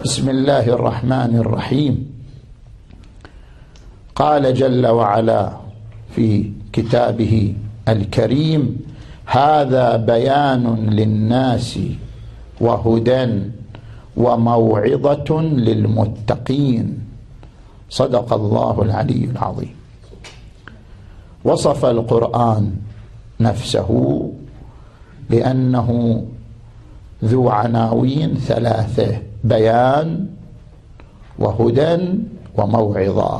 بسم الله الرحمن الرحيم. قال جل وعلا في كتابه الكريم: هذا بيان للناس وهدى وموعظة للمتقين. صدق الله العلي العظيم. وصف القرآن نفسه بأنه ذو عناوين ثلاثة: بيان وهدى وموعظة.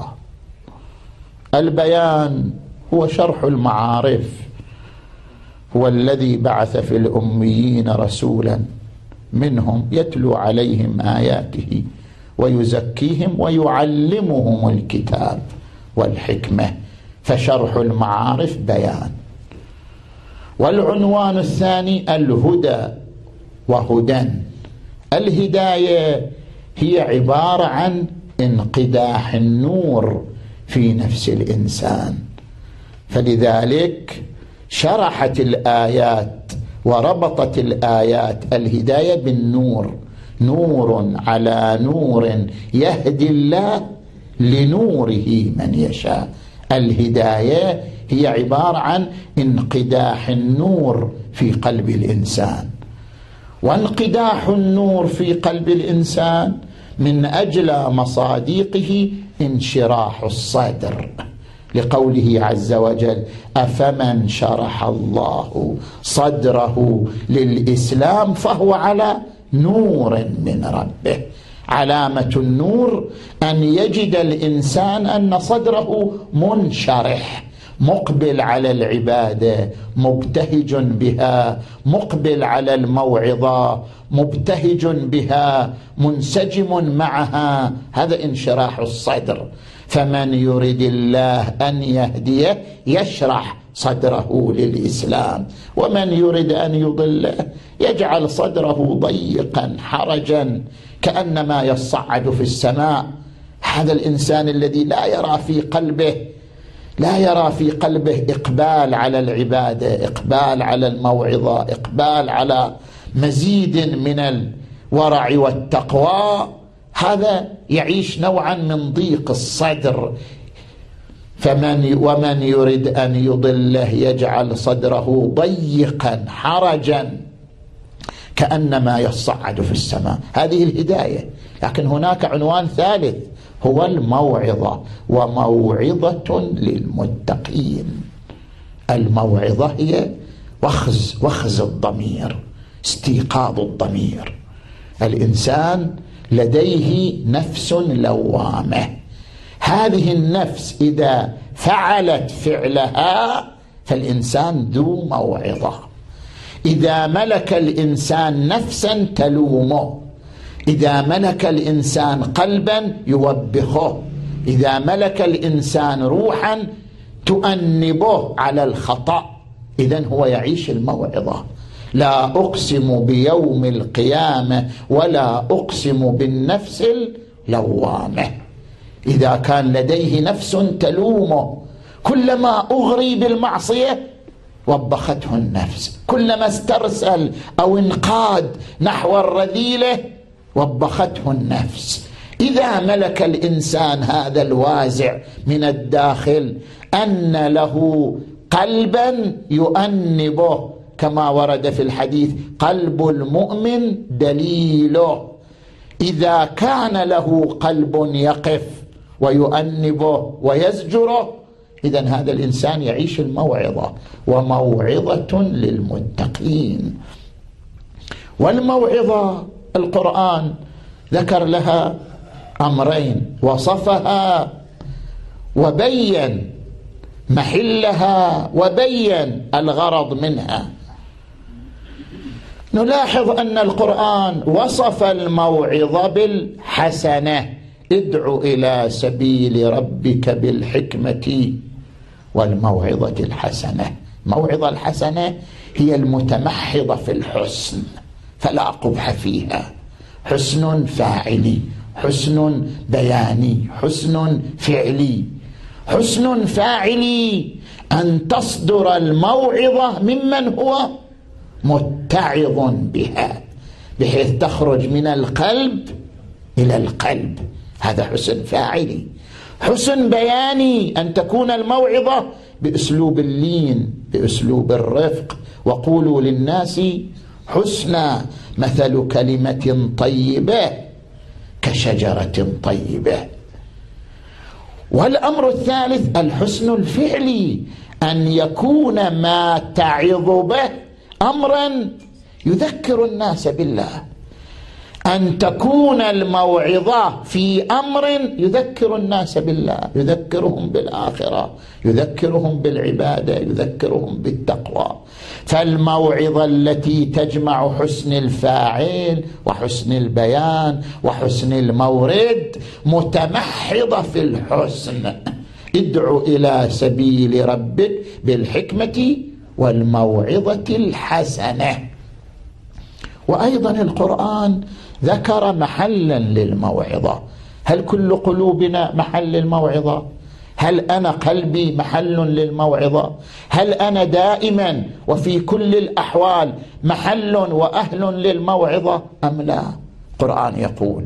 البيان هو شرح المعارف، هو الذي بعث في الأميين رسولا منهم يتلو عليهم آياته ويزكيهم ويعلمهم الكتاب والحكمة، فشرح المعارف بيان. والعنوان الثاني الهدى وهدى. الهداية هي عبارة عن انقداح النور في نفس الإنسان، فلذلك شرحت الآيات وربطت الآيات الهداية بالنور، نور على نور يهدي الله لنوره من يشاء. الهداية هي عبارة عن انقداح النور في قلب الإنسان، وانقداح النور في قلب الإنسان من أجل مصاديقه انشراح الصدر، لقوله عز وجل: أفمن شرح الله صدره للإسلام فهو على نور من ربه. علامة النور أن يجد الإنسان أن صدره منشرح، مقبل على العبادة، مبتهج بها، مقبل على الموعظة، مبتهج بها، منسجم معها. هذا انشراح الصدر. فمن يريد الله أن يهديه يشرح صدره للإسلام، ومن يريد أن يضله يجعل صدره ضيقا حرجا كأنما يصعد في السماء. هذا الإنسان الذي لا يرى في قلبه إقبال على العبادة، إقبال على الموعظة، إقبال على مزيد من الورع والتقوى، هذا يعيش نوعا من ضيق الصدر. ومن يريد أن يضله يجعل صدره ضيقا حرجا كأنما يصعد في السماء. هذه الهداية. لكن هناك عنوان ثالث هو الموعظة، وموعظة للمتقين. الموعظة هي وخز الضمير، استيقاظ الضمير. الإنسان لديه نفس لوامة، هذه النفس إذا فعلت فعلها فالإنسان ذو موعظة. إذا ملك الإنسان نفسا تلومه، إذا ملك الإنسان قلبا يوبخه، إذا ملك الإنسان روحا تؤنبه على الخطأ، إذن هو يعيش الموعظة. لا أقسم بيوم القيامة ولا أقسم بالنفس اللوامة. إذا كان لديه نفس تلومه، كلما أغري بالمعصية وبخته النفس، كلما استرسل أو انقاد نحو الرذيلة وبخته النفس. إذا ملك الإنسان هذا الوازع من الداخل أن له قلبا يؤنبه، كما ورد في الحديث: قلب المؤمن دليله. إذا كان له قلب يقف ويؤنبه ويزجره، إذن هذا الإنسان يعيش الموعظة، وموعظة للمتقين. والموعظة القرآن ذكر لها أمرين، وصفها وبين محلها وبين الغرض منها. نلاحظ أن القرآن وصف الموعظة بالحسنة: ادع إلى سبيل ربك بالحكمة والموعظة الحسنة. الموعظة الحسنة هي المتمحضة في الحسن، فلا قبح فيها، حسن فاعلي، حسن بياني، حسن فعلي. حسن فاعلي أن تصدر الموعظة ممن هو متعظ بها، بحيث تخرج من القلب إلى القلب، هذا حسن فاعلي. حسن بياني أن تكون الموعظة بأسلوب اللين، بأسلوب الرفق. وقولوا للناس حسنا، مثل كلمة طيبة كشجرة طيبة. والأمر الثالث الحسن الفعلي، أن يكون ما تعظ به أمرا يذكر الناس بالله، أن تكون الموعظة في أمر يذكر الناس بالله، يذكرهم بالآخرة، يذكرهم بالعبادة، يذكرهم بالتقوى. فالموعظة التي تجمع حسن الفاعل وحسن البيان وحسن المورد متمحضة في الحسن. ادع إلى سبيل ربك بالحكمة والموعظة الحسنة. وأيضا القرآن ذكر محلا للموعظة. هل كل قلوبنا محل للموعظة؟ هل أنا قلبي محل للموعظة؟ هل أنا دائما وفي كل الأحوال محل وأهل للموعظة أم لا؟ القرآن يقول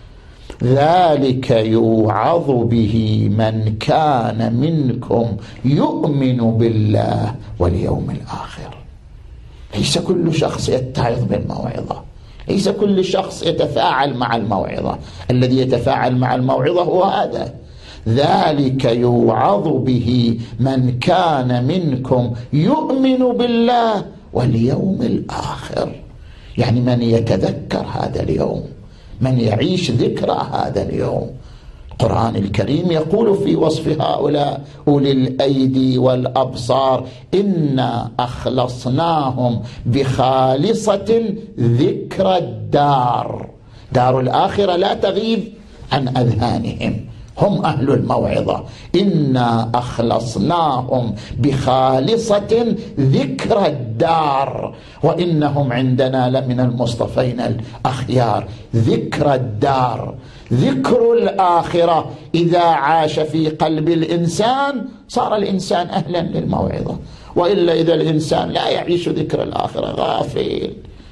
ذلك يوعظ به من كان منكم يؤمن بالله واليوم الآخر. ليس كل شخص يتعظ بالموعظة، ليس كل شخص يتفاعل مع الموعظة. الذي يتفاعل مع الموعظة هو هذا. ذلك يوعظ به من كان منكم يؤمن بالله واليوم الآخر، يعني من يتذكر هذا اليوم، من يعيش ذكرى هذا اليوم. القرآن الكريم يقول في وصف هؤلاء أولي الأيدي والأبصار إنا أخلصناهم بخالصة ذكر الدار. دار الآخرة لا تغيب عن أذهانهم، هم أهل الموعظة. إنا أخلصناهم بخالصة ذكر الدار وإنهم عندنا لمن المصطفين الأخيار. ذكر الدار، ذكر الآخرة إذا عاش في قلب الإنسان صار الإنسان أهلا للموعظة. وإلا إذا الإنسان لا يعيش ذكر الآخرة غافل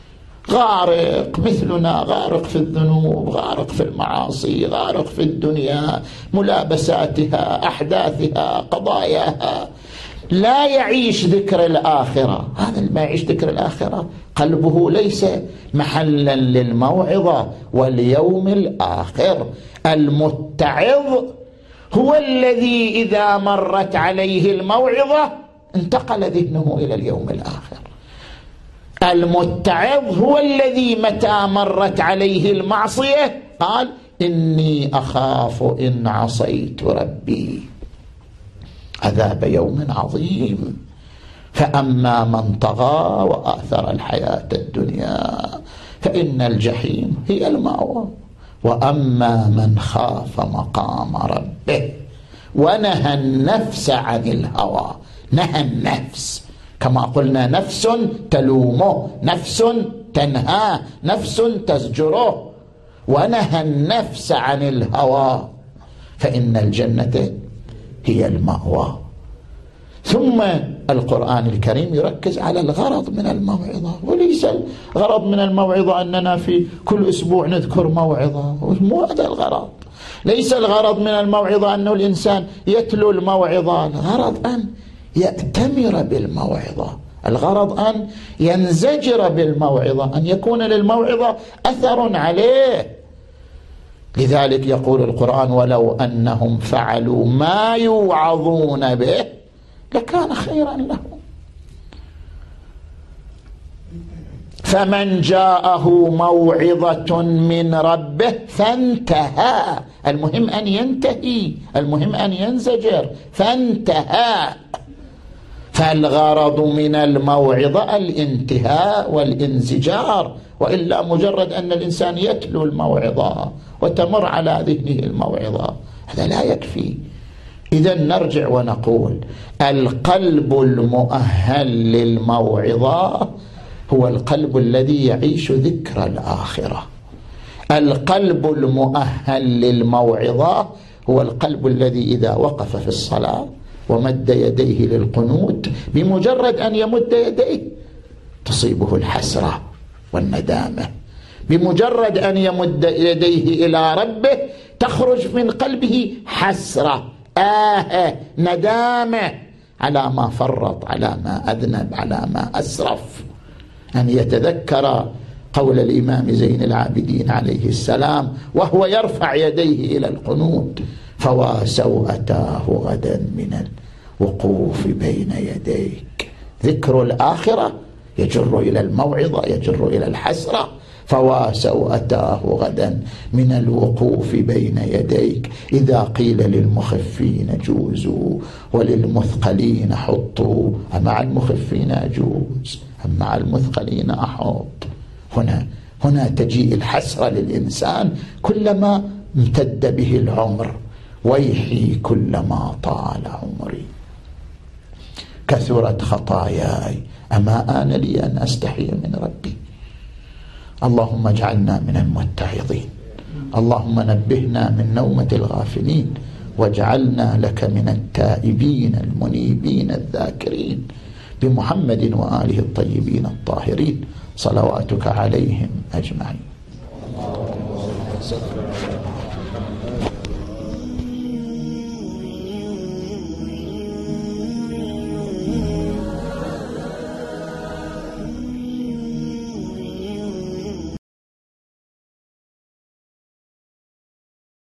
غارق مثلنا، غارق في الذنوب، غارق في المعاصي، غارق في الدنيا ملابساتها، أحداثها، قضاياها، لا يعيش ذكر الآخرة. هذا اللي ما يعيش ذكر الآخرة قلبه ليس محلا للموعظة واليوم الآخر. المتعظ هو الذي إذا مرت عليه الموعظة انتقل ذهنه إلى اليوم الآخر. المتعظ هو الذي متى مرت عليه المعصية قال إني أخاف إن عصيت ربي عذاب يوم عظيم. فأما من طغى وآثر الحياة الدنيا فإن الجحيم هي المأوى، وأما من خاف مقام ربه ونهى النفس عن الهوى. نهى النفس، كما قلنا نفس تلومه، نفس تنهاه، نفس تزجره، ونهى النفس عن الهوى فإن الجنة هي المأوى. ثم القرآن الكريم يركز على الغرض من الموعظة، وليس الغرض من الموعظة أننا في كل أسبوع نذكر موعظة، مو هذا الغرض. ليس الغرض من الموعظة أنه الإنسان يتلو الموعظة، الغرض أن يأتمر بالموعظة، الغرض أن ينزجر بالموعظة، أن يكون للموعظة أثر عليه. لذلك يقول القرآن ولو أنهم فعلوا ما يوعظون به لكان خيرا لهم. فمن جاءه موعظة من ربه فانتهى، المهم أن ينتهي، المهم أن ينزجر، فانتهى. فالغرض من الموعظة الانتهاء والانزجار، وإلا مجرد أن الإنسان يتلو الموعظة وتمر على ذهنه الموعظة هذا لا يكفي. إذن نرجع ونقول القلب المؤهل للموعظة هو القلب الذي يعيش ذكر الآخرة. القلب المؤهل للموعظة هو القلب الذي إذا وقف في الصلاة ومد يديه للقنوت بمجرد أن يمد يديه تصيبه الحسرة والندامة، بمجرد أن يمد يديه إلى ربه تخرج من قلبه حسرة، ندامة على ما فرط، على ما أذنب، على ما أسرف. أن يتذكر قول الإمام زين العابدين عليه السلام وهو يرفع يديه إلى القنوت: فواسوا أتاه غدا من الوقوف بين يديك. ذكر الآخرة يجر إلى الموعظة، يجر إلى الحسرة. فواسوا أتاه غدا من الوقوف بين يديك، إذا قيل للمخفين جوزوا وللمثقلين حطوا، أمع المخفين أجوز أم مع المثقلين أحط. هنا تجيء الحسرة للإنسان كلما امتد به العمر: ويحي كلما طال عمري، كثرت خطاياي، أما آن لي أن أستحي من ربي. اللهم اجعلنا من المتعظين، اللهم نبهنا من نومة الغافلين، واجعلنا لك من التائبين المنيبين الذاكرين، بمحمد وآله الطيبين الطاهرين، صلواتك عليهم أجمعين.